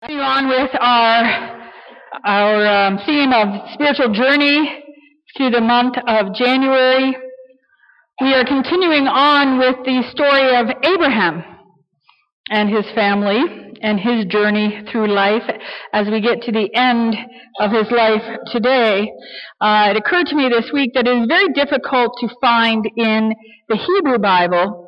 Continuing on with our theme of spiritual journey through the month of January, we are continuing on with the story of Abraham and his family and his journey through life. As we get to the end of his life today, it occurred to me this week that it is very difficult to find in the Hebrew Bible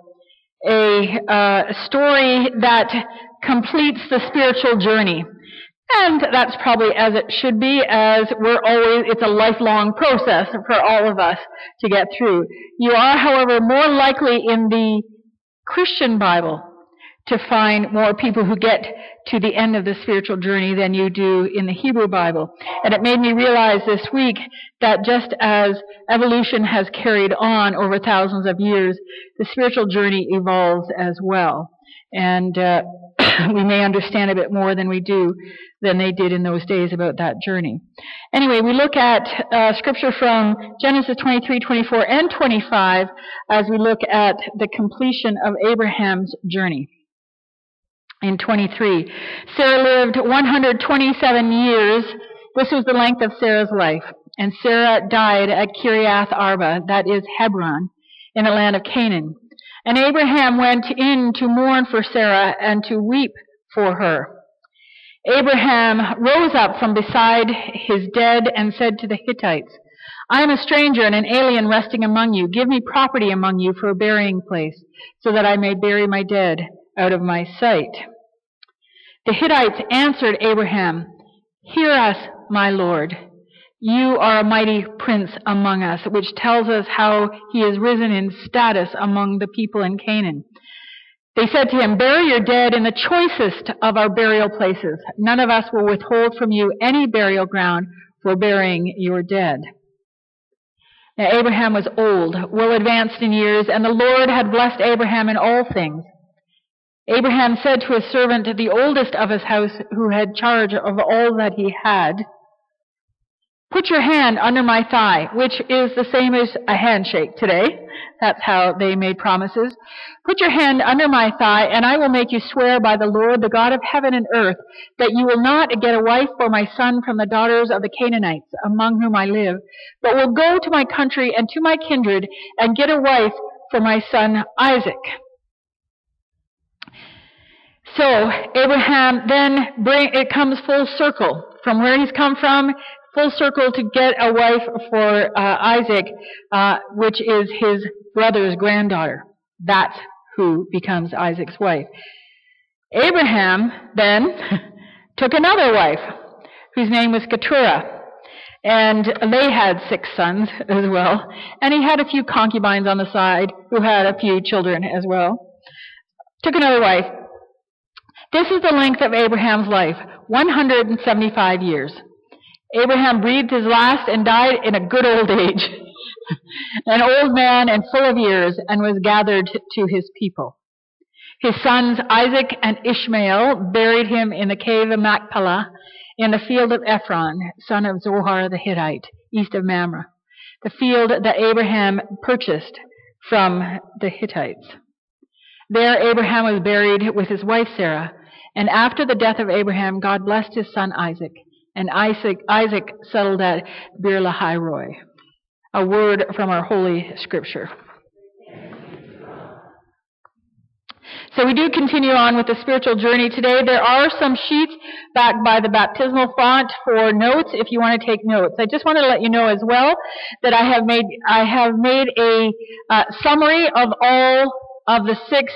a story that completes the spiritual journey. And that's probably as it should be, as it's a lifelong process for all of us to get through. You are, however, more likely in the Christian Bible to find more people who get to the end of the spiritual journey than you do in the Hebrew Bible. And it made me realize this week that just as evolution has carried on over thousands of years, the spiritual journey evolves as well. And we may understand a bit more than they did in those days about that journey. Anyway, we look at scripture from Genesis 23, 24, and 25 as we look at the completion of Abraham's journey. In 23, Sarah lived 127 years. This was the length of Sarah's life. And Sarah died at Kiriath Arba, that is Hebron, in the land of Canaan. And Abraham went in to mourn for Sarah and to weep for her. Abraham rose up from beside his dead and said to the Hittites, I am a stranger and an alien resting among you. Give me property among you for a burying place, so that I may bury my dead out of my sight. The Hittites answered Abraham, Hear us, my lord. You are a mighty prince among us, which tells us how he has risen in status among the people in Canaan. They said to him, Bury your dead in the choicest of our burial places. None of us will withhold from you any burial ground for burying your dead. Now Abraham was old, well advanced in years, and the Lord had blessed Abraham in all things. Abraham said to his servant, the oldest of his house, who had charge of all that he had, Put your hand under my thigh, which is the same as a handshake today. That's how they made promises. Put your hand under my thigh, and I will make you swear by the Lord, the God of heaven and earth, that you will not get a wife for my son from the daughters of the Canaanites, among whom I live, but will go to my country and to my kindred, and get a wife for my son Isaac. So Abraham then it comes full circle from where he's come from, full circle to get a wife for Isaac, which is his brother's granddaughter. That's who becomes Isaac's wife. Abraham then took another wife, whose name was Keturah, and they had 6 sons as well, and he had a few concubines on the side who had a few children as well. Took another wife. This is the length of Abraham's life, 175 years. Abraham breathed his last and died in a good old age, an old man and full of years, and was gathered to his people. His sons Isaac and Ishmael buried him in the cave of Machpelah in the field of Ephron, son of Zohar the Hittite, east of Mamre, the field that Abraham purchased from the Hittites. There Abraham was buried with his wife Sarah, and after the death of Abraham, God blessed his son Isaac, and Isaac settled at Beer-lahai-roi. A word from our Holy Scripture. So we do continue on with the spiritual journey today. There are some sheets back by the baptismal font for notes if you want to take notes. I just wanted to let you know as well that I have made a summary of all of the 6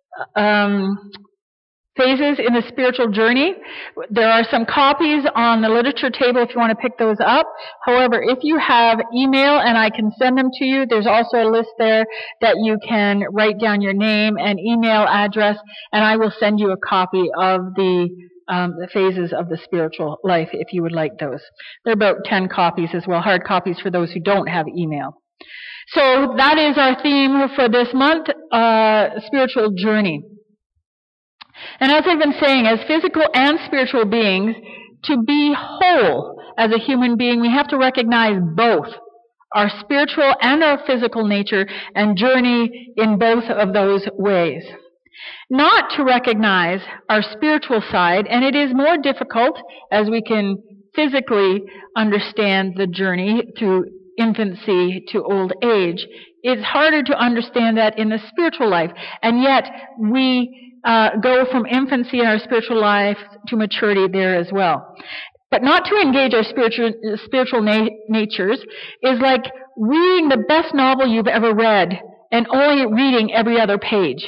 phases in the spiritual journey. There are some copies on the literature table if you want to pick those up. However, if you have email and I can send them to you, there's also a list there that you can write down your name and email address, and I will send you a copy of the phases of the spiritual life if you would like those. There are about 10 copies as well, hard copies for those who don't have email. So that is our theme for this month, spiritual journey. And as I've been saying, as physical and spiritual beings, to be whole as a human being, we have to recognize both our spiritual and our physical nature and journey in both of those ways. not to recognize our spiritual side, and it is more difficult as we can physically understand the journey through infancy to old age. It's harder to understand that in the spiritual life, and yet we go from infancy in our spiritual life to maturity there as well. But not to engage our spiritual natures is like reading the best novel you've ever read and only reading every other page.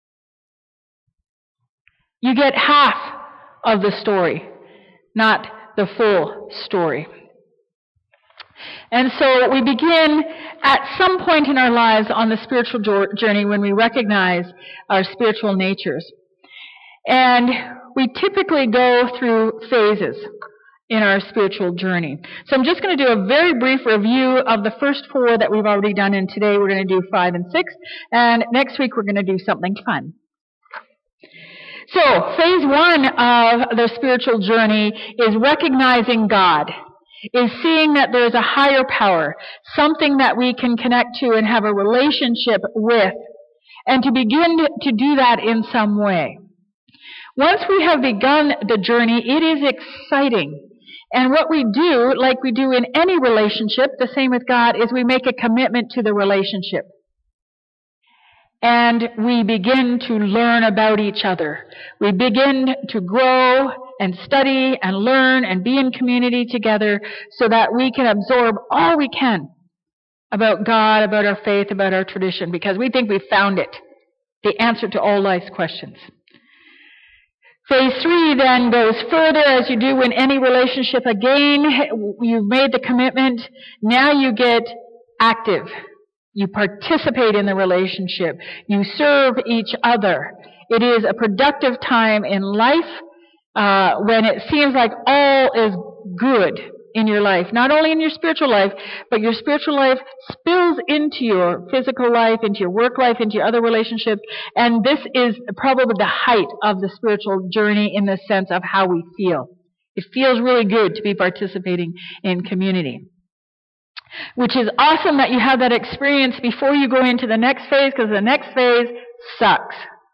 You get half of the story, not the full story. And so we begin at some point in our lives on the spiritual journey when we recognize our spiritual natures. And we typically go through phases in our spiritual journey. So I'm just going to do a very brief review of the first 4 that we've already done, and today we're going to do 5 and 6, and next week we're going to do something fun. So, phase 1 of the spiritual journey is recognizing God, is seeing that there's a higher power, something that we can connect to and have a relationship with, and to begin to do that in some way. Once we have begun the journey, it is exciting. And what we do, like we do in any relationship, the same with God, is we make a commitment to the relationship. And we begin to learn about each other. We begin to grow and study and learn and be in community together so that we can absorb all we can about God, about our faith, about our tradition, because we think we've found it, the answer to all life's questions. Phase 3 then goes further, as you do in any relationship. Again, you've made the commitment. Now you get active. You participate in the relationship. You serve each other. It is a productive time in life when it seems like all is good in your life. Not only in your spiritual life, but your spiritual life spills into your physical life, into your work life, into your other relationships. And this is probably the height of the spiritual journey in the sense of how we feel. It feels really good to be participating in community. Which is awesome that you have that experience before you go into the next phase, because the next phase sucks.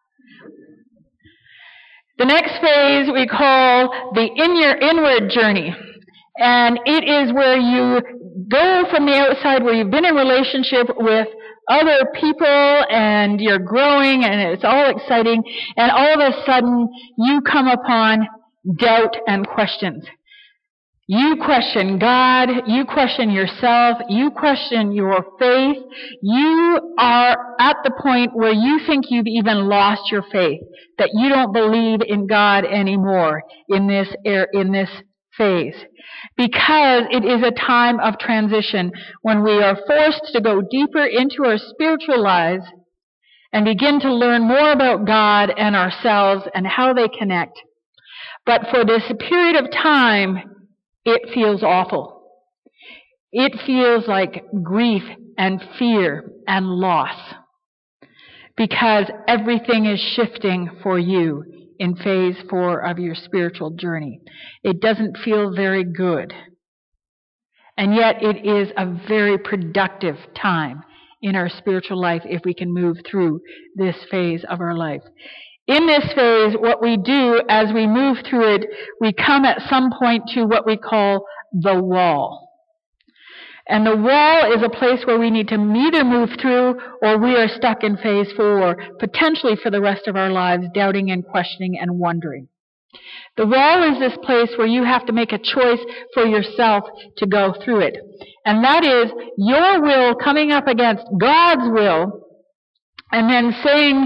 The next phase we call the inward journey. And it is where you go from the outside, where you've been in relationship with other people and you're growing and it's all exciting, and all of a sudden you come upon doubt and questions. You question God, you question yourself, you question your faith. You are at the point where you think you've even lost your faith, that you don't believe in God anymore in this phase. Because it is a time of transition when we are forced to go deeper into our spiritual lives and begin to learn more about God and ourselves and how they connect. But for this period of time, it feels awful. It feels like grief and fear and loss, because everything is shifting for you in phase 4 of your spiritual journey. It doesn't feel very good. And yet it is a very productive time in our spiritual life if we can move through this phase of our life. In this phase, what we do as we move through it, we come at some point to what we call the wall. And the wall is a place where we need to either move through or we are stuck in phase 4, potentially for the rest of our lives, doubting and questioning and wondering. The wall is this place where you have to make a choice for yourself to go through it. And that is your will coming up against God's will, and then saying,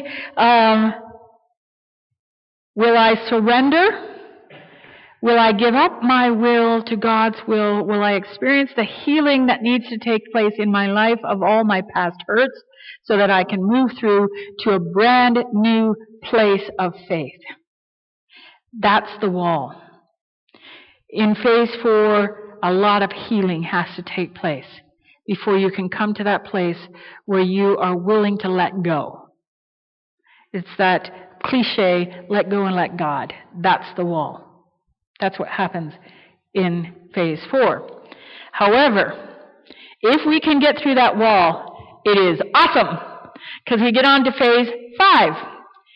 will I surrender? Will I give up my will to God's will? Will I experience the healing that needs to take place in my life of all my past hurts so that I can move through to a brand new place of faith? That's the wall. In phase 4, a lot of healing has to take place before you can come to that place where you are willing to let go. It's that cliche, let go and let God. That's the wall. That's what happens in phase 4. However, if we can get through that wall, it is awesome, because we get on to phase 5.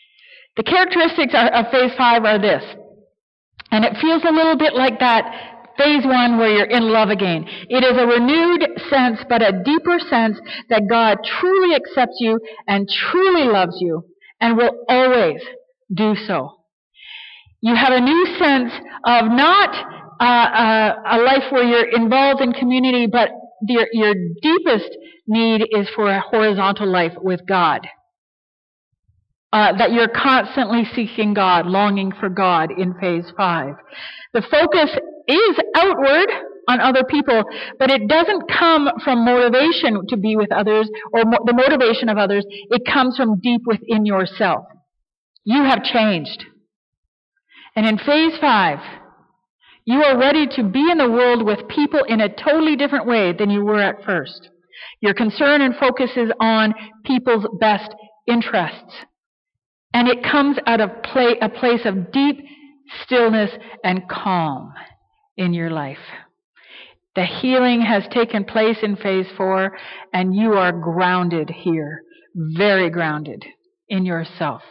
The characteristics of phase 5 are this. And it feels a little bit like that phase 1 where you're in love again. It is a renewed sense, but a deeper sense that God truly accepts you and truly loves you and will always do so. You have a new sense of not a life where you're involved in community, but your deepest need is for a horizontal life with God. That you're constantly seeking God, longing for God in phase 5. The focus is outward on other people, but it doesn't come from motivation to be with others or the motivation of others. It comes from deep within yourself. You have changed. And in phase 5, you are ready to be in the world with people in a totally different way than you were at first. Your concern and focus is on people's best interests. And it comes out of a place of deep stillness and calm in your life. The healing has taken place in phase 4, and you are grounded here, very grounded in yourself.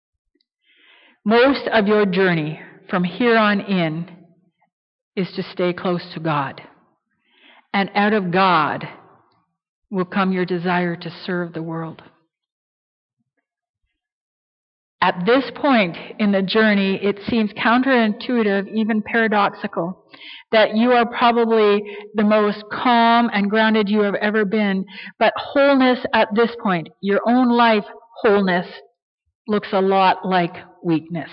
Most of your journey from here on in is to stay close to God. And out of God will come your desire to serve the world. At this point in the journey, it seems counterintuitive, even paradoxical, that you are probably the most calm and grounded you have ever been. But wholeness at this point, your own life wholeness, looks a lot like weakness.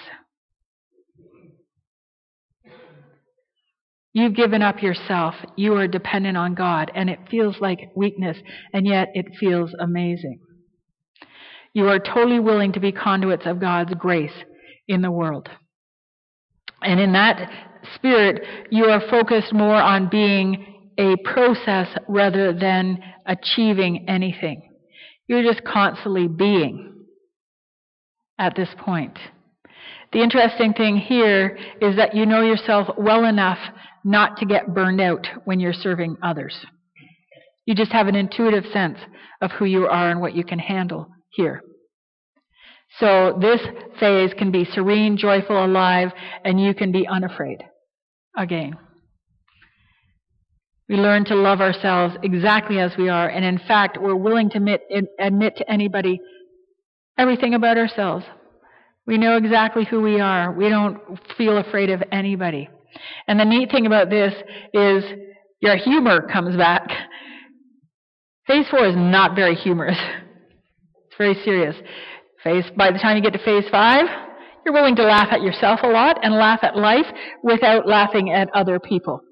You've given up yourself. You are dependent on God, and it feels like weakness, and yet it feels amazing. You are totally willing to be conduits of God's grace in the world. And in that spirit, you are focused more on being a process rather than achieving anything. You're just constantly being at this point. The interesting thing here is that you know yourself well enough not to get burned out when you're serving others. You just have an intuitive sense of who you are and what you can handle here. So this phase can be serene, joyful, alive, and you can be unafraid again. We learn to love ourselves exactly as we are, and in fact, we're willing to admit to anybody everything about ourselves. We know exactly who we are. We don't feel afraid of anybody. And the neat thing about this is your humor comes back. Phase 4 is not very humorous. It's very serious. By the time you get to phase 5, you're willing to laugh at yourself a lot and laugh at life without laughing at other people.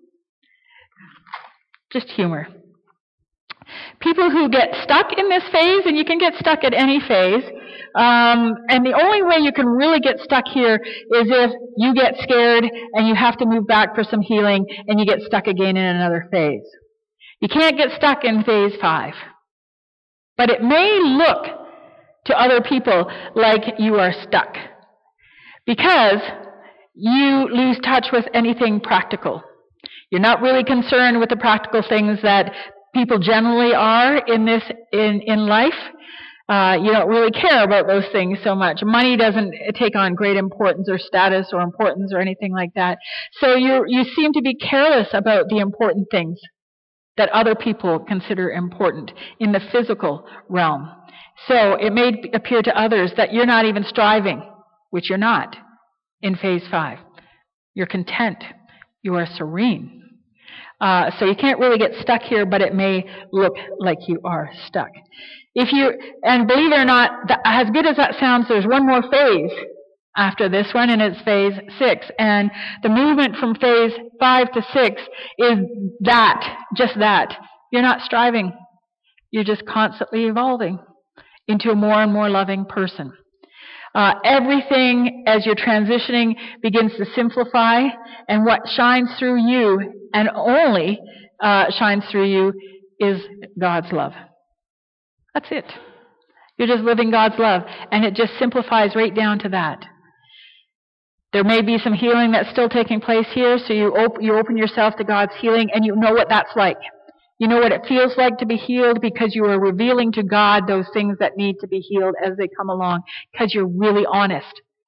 Just humor. People who get stuck in this phase, and you can get stuck at any phase, and the only way you can really get stuck here is if you get scared and you have to move back for some healing and you get stuck again in another phase. You can't get stuck in phase 5. But it may look to other people like you are stuck because you lose touch with anything practical. You're not really concerned with the practical things that people generally are in life. You don't really care about those things so much. Money doesn't take on great importance or status or importance or anything like that. So you seem to be careless about the important things that other people consider important in the physical realm. So it may appear to others that you're not even striving, which you're not, in phase 5. You're content. You are serene. So you can't really get stuck here, but it may look like you are stuck. And believe it or not, as good as that sounds, there's one more phase after this one, and it's phase 6. And the movement from phase 5 to 6 is just that. You're not striving. You're just constantly evolving into a more and more loving person. Everything, as you're transitioning, begins to simplify, and what shines through you, and only shines through you, is God's love. That's it. You're just living God's love, and it just simplifies right down to that. There may be some healing that's still taking place here, so you open yourself to God's healing, and you know what that's like. You know what it feels like to be healed because you are revealing to God those things that need to be healed as they come along, because you're really honest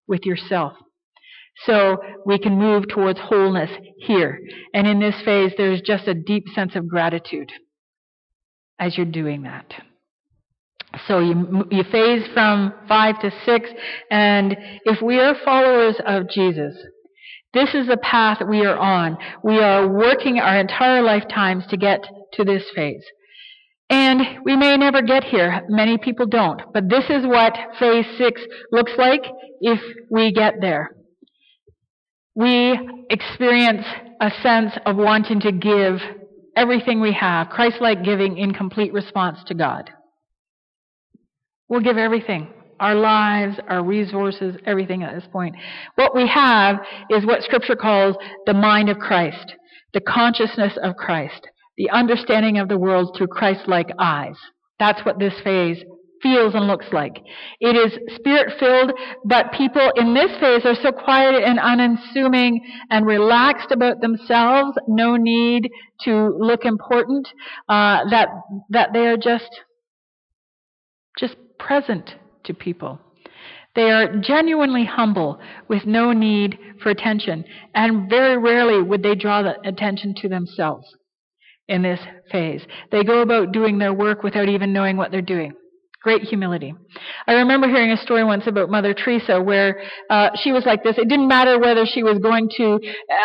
with yourself. So we can move towards wholeness here. And in this phase, there's just a deep sense of gratitude as you're doing that. So you phase from 5 to 6, and if we are followers of Jesus, this is the path we are on. We are working our entire lifetimes to get to this phase. And we may never get here. Many people don't. But this is what phase 6 looks like if we get there. We experience a sense of wanting to give everything we have, Christ-like giving in complete response to God. We'll give everything. Our lives, our resources, everything at this point. What we have is what Scripture calls the mind of Christ, the consciousness of Christ, the understanding of the world through Christ-like eyes. That's what this phase feels and looks like. It is Spirit-filled, but people in this phase are so quiet and unassuming and relaxed about themselves, no need to look important, that they are just present to people. They are genuinely humble with no need for attention, and very rarely would they draw the attention to themselves in this phase. They go about doing their work without even knowing what they're doing. Great humility. I remember hearing a story once about Mother Teresa where she was like this. It didn't matter whether she was going to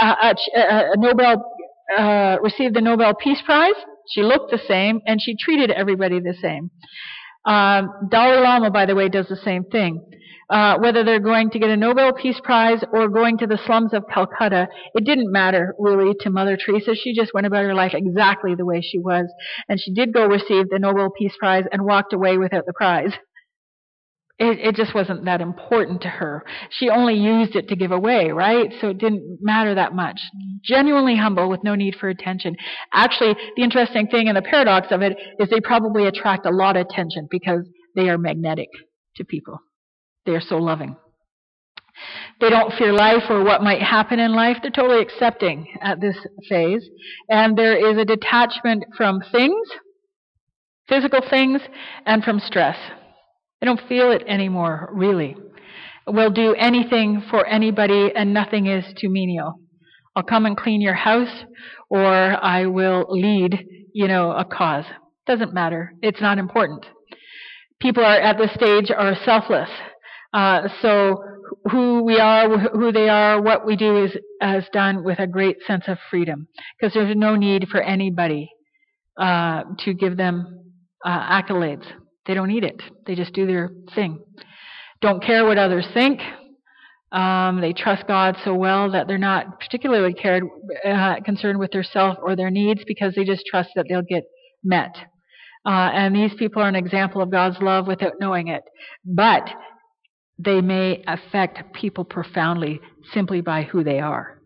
receive the Nobel Peace Prize. She looked the same, and she treated everybody the same. Dalai Lama, by the way, does the same thing. Whether they're going to get a Nobel Peace Prize or going to the slums of Calcutta, it didn't matter really to Mother Teresa. She just went about her life exactly the way she was. And she did go receive the Nobel Peace Prize and walked away without the prize. It just wasn't that important to her. She only used it to give away, right? So it didn't matter that much. Genuinely humble with no need for attention. Actually, the interesting thing and the paradox of it is they probably attract a lot of attention because they are magnetic to people. They are so loving. They don't fear life or what might happen in life. They're totally accepting at this phase. And there is a detachment from things, physical things, and from stress. They don't feel it anymore, really. We'll do anything for anybody, and nothing is too menial. I'll come and clean your house, or I will lead, a cause. Doesn't matter. It's not important. People are at this stage are selfless. So who we are, who they are, what we do is done with a great sense of freedom, because there's no need for anybody to give them accolades. They don't need it. They just do their thing. Don't care what others think. They trust God so well that they're not particularly concerned with their self or their needs, because they just trust that they'll get met. And these people are an example of God's love without knowing it. But they may affect people profoundly simply by who they are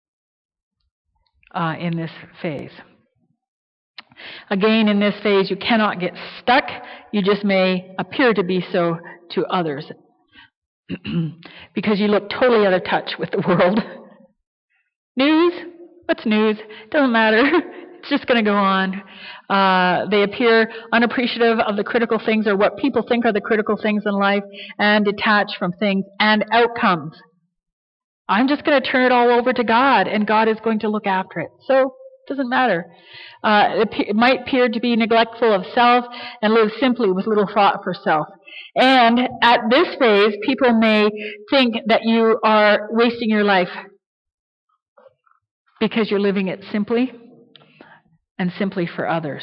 in this phase. Again, in this phase, you cannot get stuck. You just may appear to be so to others because you look totally out of touch with the world. News? What's news? Doesn't matter. It's just going to go on. They appear unappreciative of the critical things or what people think are the critical things in life, and detached from things and outcomes. I'm just going to turn it all over to God, and God is going to look after it. So, it doesn't matter. It might appear to be neglectful of self and live simply with little thought for self. And at this phase, people may think that you are wasting your life because you're living it simply and simply for others.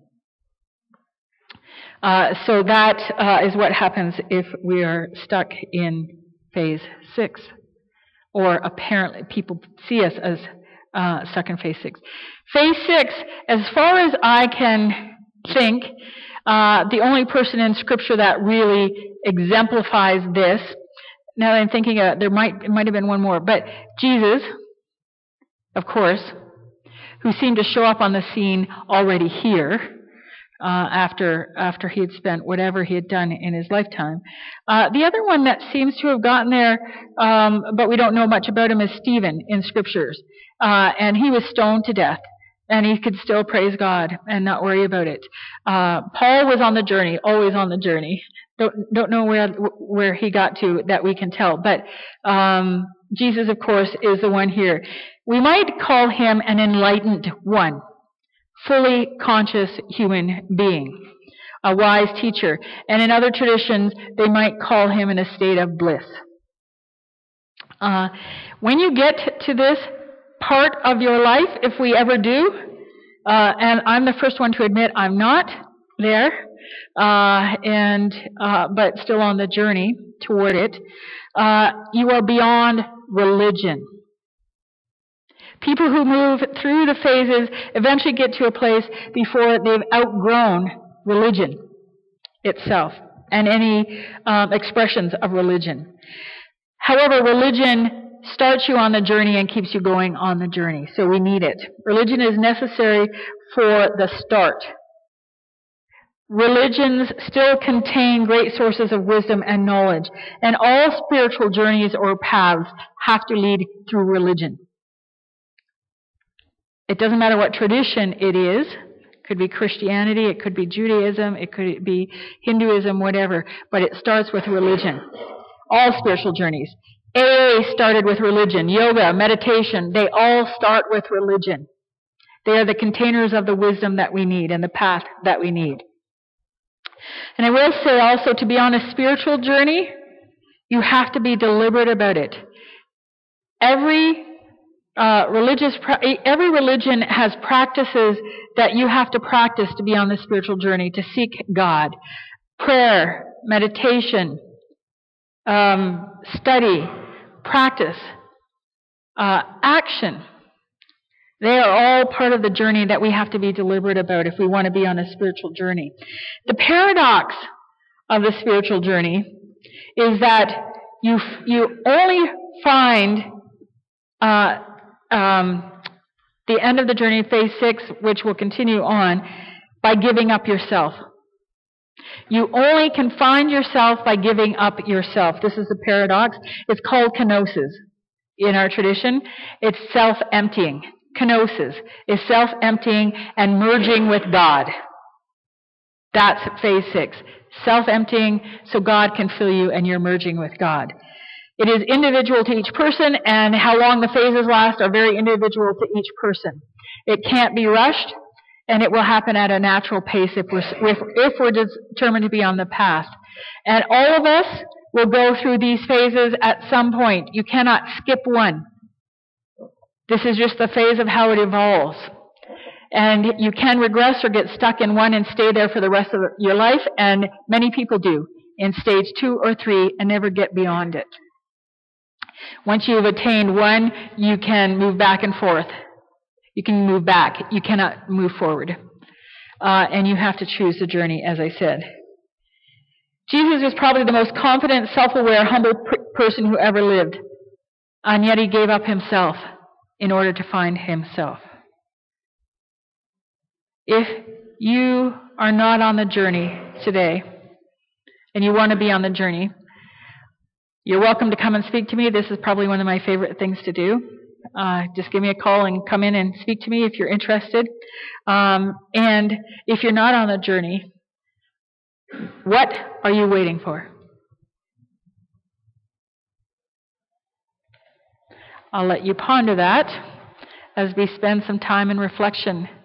So that is what happens if we are stuck in phase 6. Or apparently people see us as stuck in phase 6. Phase 6, as far as I can think, the only person in Scripture that really exemplifies this, now that I'm thinking it might have been one more, but Jesus, of course, who seemed to show up on the scene already here after he had spent whatever he had done in his lifetime. The other one that seems to have gotten there, but we don't know much about him, is Stephen in Scriptures. And he was stoned to death, and he could still praise God and not worry about it. Paul was on the journey, always on the journey. Don't know where he got to that we can tell. But Jesus, of course, is the one here. We might call him an enlightened one, fully conscious human being, a wise teacher. And in other traditions, they might call him in a state of bliss. When you get to this part of your life, if we ever do, and I'm the first one to admit I'm not there, but still on the journey toward it, you are beyond religion. People who move through the phases eventually get to a place before they've outgrown religion itself and any expressions of religion. However, religion starts you on the journey and keeps you going on the journey, so we need it. Religion is necessary for the start. Religions still contain great sources of wisdom and knowledge, and all spiritual journeys or paths have to lead through religion. It doesn't matter what tradition it is. It could be Christianity, it could be Judaism, it could be Hinduism, whatever, but it starts with religion. All spiritual journeys. AA started with religion. Yoga, meditation, they all start with religion. They are the containers of the wisdom that we need and the path that we need. And I will say also, to be on a spiritual journey, you have to be deliberate about it. Every religion has practices that you have to practice to be on the spiritual journey, to seek God. Prayer, meditation, study, practice, action. They are all part of the journey that we have to be deliberate about if we want to be on a spiritual journey. The paradox of the spiritual journey is that you only find the end of the journey, phase 6, which will continue on, by giving up yourself. You only can find yourself by giving up yourself. This is the paradox. It's called kenosis in our tradition. It's self-emptying. Kenosis is self-emptying and merging with God. That's phase 6. Self-emptying so God can fill you and you're merging with God. It is individual to each person, and how long the phases last are very individual to each person. It can't be rushed, and it will happen at a natural pace if we're determined to be on the path. And all of us will go through these phases at some point. You cannot skip one. This is just the phase of how it evolves. And you can regress or get stuck in one and stay there for the rest of your life, and many people do, in stage 2 or 3 and never get beyond it. Once you've attained one, you can move back and forth. You can move back. You cannot move forward. And you have to choose the journey, as I said. Jesus was probably the most confident, self-aware, humble person who ever lived. And yet he gave up himself in order to find himself. If you are not on the journey today, and you want to be on the journey, you're welcome to come and speak to me. This is probably one of my favorite things to do. Just give me a call and come in and speak to me if you're interested. And if you're not on the journey, what are you waiting for? I'll let you ponder that as we spend some time in reflection